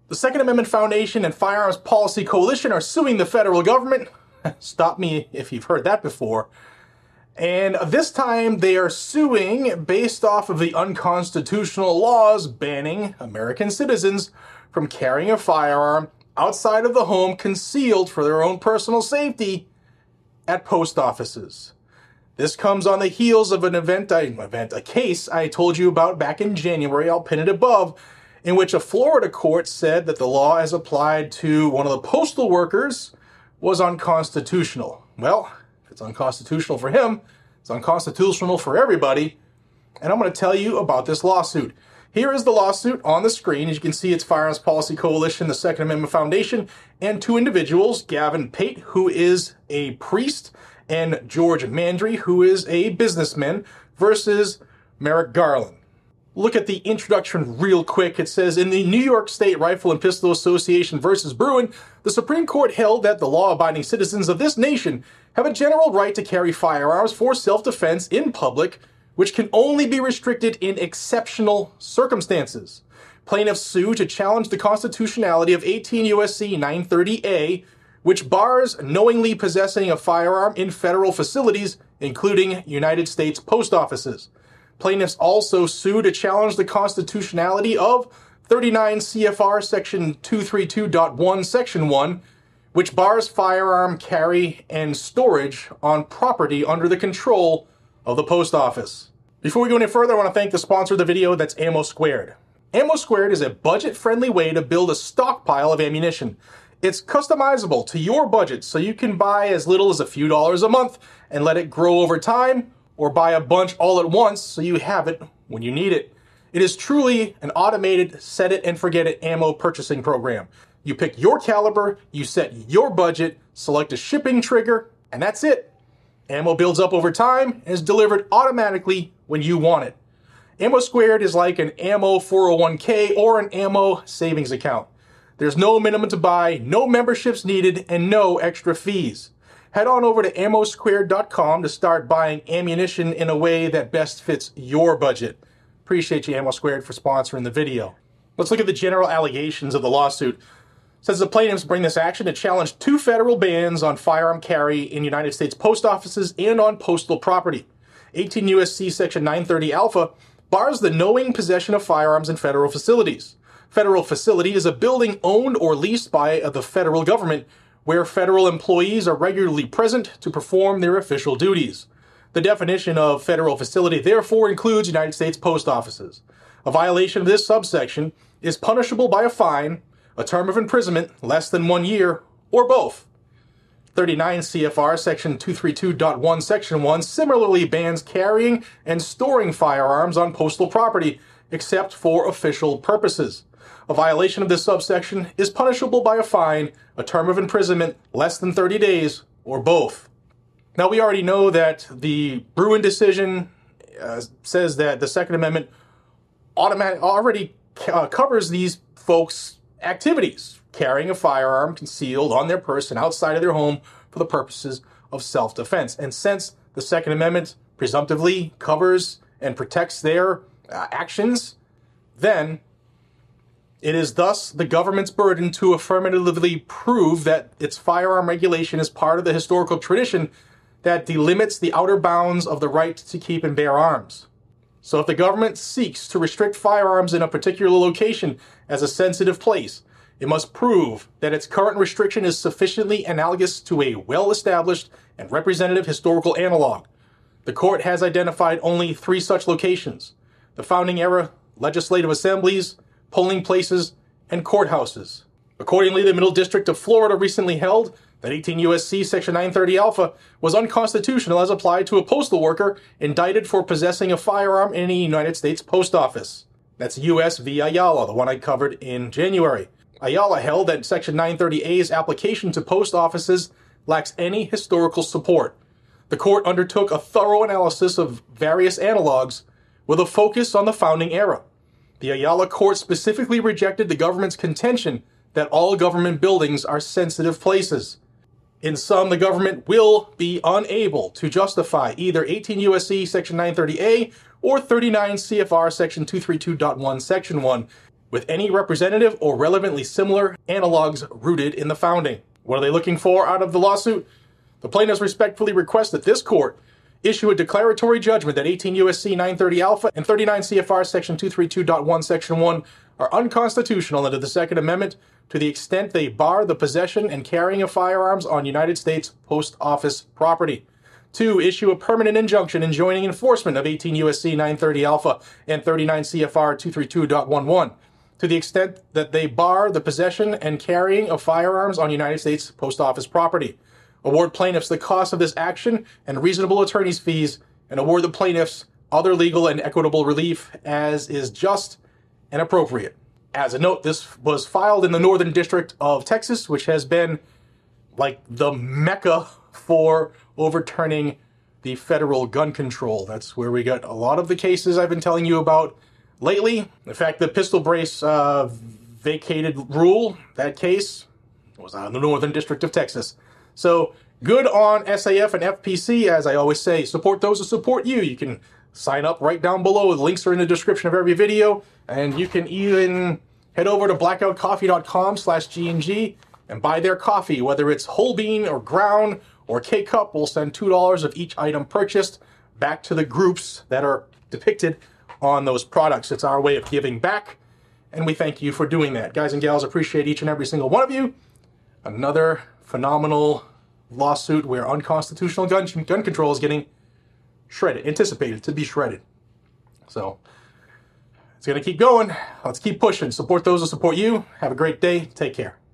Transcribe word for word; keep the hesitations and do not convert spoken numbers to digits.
The Second Amendment Foundation and Firearms Policy Coalition are suing the federal government. Stop me if you've heard that before. And this time they are suing based off of the unconstitutional laws banning American citizens from carrying a firearm outside of the home concealed for their own personal safety at post offices. This comes on the heels of an event, I, event, a case I told you about back in January, I'll pin it above, in which a Florida court said that the law as applied to one of the postal workers was unconstitutional. Well, if it's unconstitutional for him, it's unconstitutional for everybody, and I'm going to tell you about this lawsuit. Here is the lawsuit on the screen. As you can see, it's Firearms Policy Coalition, the Second Amendment Foundation, and two individuals, Gavin Pate, who is a priest, and George Mandry, who is a businessman, versus Merrick Garland. Look at the introduction real quick. It says, in the New York State Rifle and Pistol Association versus Bruen, the Supreme Court held that the law-abiding citizens of this nation have a general right to carry firearms for self-defense in public, which can only be restricted in exceptional circumstances. Plaintiffs sue to challenge the constitutionality of eighteen U S C nine thirty A, which bars knowingly possessing a firearm in federal facilities, including United States post offices. Plaintiffs also sue to challenge the constitutionality of thirty-nine C F R Section two thirty-two point one, Section one, which bars firearm carry and storage on property under the control of the post office. Before we go any further, I want to thank the sponsor of the video, that's Ammo Squared. Ammo Squared is a budget-friendly way to build a stockpile of ammunition. It's customizable to your budget, so you can buy as little as a few dollars a month and let it grow over time, or buy a bunch all at once so you have it when you need it. It is truly an automated set-it-and-forget-it ammo purchasing program. You pick your caliber, you set your budget, select a shipping trigger, and that's it. Ammo builds up over time and is delivered automatically when you want it. Ammo Squared is like an ammo four oh one K or an ammo savings account. There's no minimum to buy, no memberships needed, and no extra fees. Head on over to ammo squared dot com to start buying ammunition in a way that best fits your budget. Appreciate you, Ammo Squared, for sponsoring the video. Let's look at the general allegations of the lawsuit. It says the plaintiffs bring this action to challenge two federal bans on firearm carry in United States post offices and on postal property. eighteen U S C Section nine thirty Alpha bars the knowing possession of firearms in federal facilities. Federal facility is a building owned or leased by the federal government where federal employees are regularly present to perform their official duties. The definition of federal facility therefore includes United States post offices. A violation of this subsection is punishable by a fine, a term of imprisonment less than one year, or both. thirty-nine C F R Section two thirty-two point one, Section one similarly bans carrying and storing firearms on postal property, except for official purposes. A violation of this subsection is punishable by a fine, a term of imprisonment less than thirty days, or both. Now, we already know that the Bruen decision uh, says that the Second Amendment automatic, already uh, covers these folks' activities, carrying a firearm concealed on their person outside of their home for the purposes of self-defense. And since the Second Amendment presumptively covers and protects their uh, actions, then it is thus the government's burden to affirmatively prove that its firearm regulation is part of the historical tradition that delimits the outer bounds of the right to keep and bear arms. So if the government seeks to restrict firearms in a particular location as a sensitive place, it must prove that its current restriction is sufficiently analogous to a well-established and representative historical analog. The court has identified only three such locations: the founding era, legislative assemblies, polling places, and courthouses. Accordingly, the Middle District of Florida recently held that eighteen U S C Section nine thirty Alpha was unconstitutional as applied to a postal worker indicted for possessing a firearm in a United States post office. That's U S v. Ayala, the one I covered in January. Ayala held that Section nine thirty A's application to post offices lacks any historical support. The court undertook a thorough analysis of various analogs with a focus on the founding era. The Ayala court specifically rejected the government's contention that all government buildings are sensitive places. In sum, the government will be unable to justify either eighteen U S C Section nine thirty A or thirty-nine C F R Section two thirty-two point one, Section one with any representative or relevantly similar analogs rooted in the founding. What are they looking for out of the lawsuit? The plaintiffs respectfully request that this court issue a declaratory judgment that eighteen U S C nine thirty alpha and thirty-nine C F R section two thirty-two point one section one are unconstitutional under the Second Amendment to the extent they bar the possession and carrying of firearms on United States Post Office property. Two, issue a permanent injunction enjoining enforcement of eighteen U S C nine thirty alpha and thirty-nine C F R two thirty-two point eleven to the extent that they bar the possession and carrying of firearms on United States Post Office property. Award plaintiffs the cost of this action and reasonable attorney's fees, and award the plaintiffs other legal and equitable relief as is just and appropriate. As a note, this was filed in the Northern District of Texas, which has been like the mecca for overturning the federal gun control. That's where we got a lot of the cases I've been telling you about lately. In fact, the pistol brace uh, vacated rule, that case was out in the Northern District of Texas. So good on S A F and F P C. As I always say, support those who support you. You can sign up right down below. The links are in the description of every video. And you can even head over to blackout coffee dot com slash G N G and buy their coffee, whether it's whole bean or ground or K-Cup. We'll send two dollars of each item purchased back to the groups that are depicted on those products. It's our way of giving back, and we thank you for doing that. Guys and gals, appreciate each and every single one of you. Another phenomenal lawsuit where unconstitutional gun, gun control is getting shredded, anticipated to be shredded. So it's going to keep going. Let's keep pushing. Support those who support you. Have a great day. Take care.